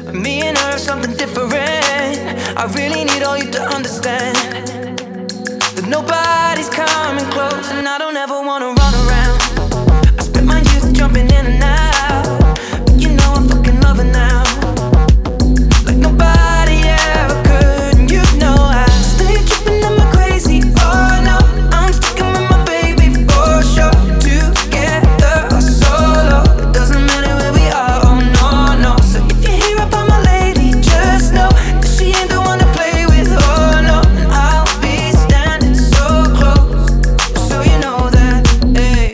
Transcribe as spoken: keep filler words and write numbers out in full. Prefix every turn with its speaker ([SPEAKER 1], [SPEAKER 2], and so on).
[SPEAKER 1] Me and her are something different. I really need all you to understand that nobody's coming close, and I don't ever wanna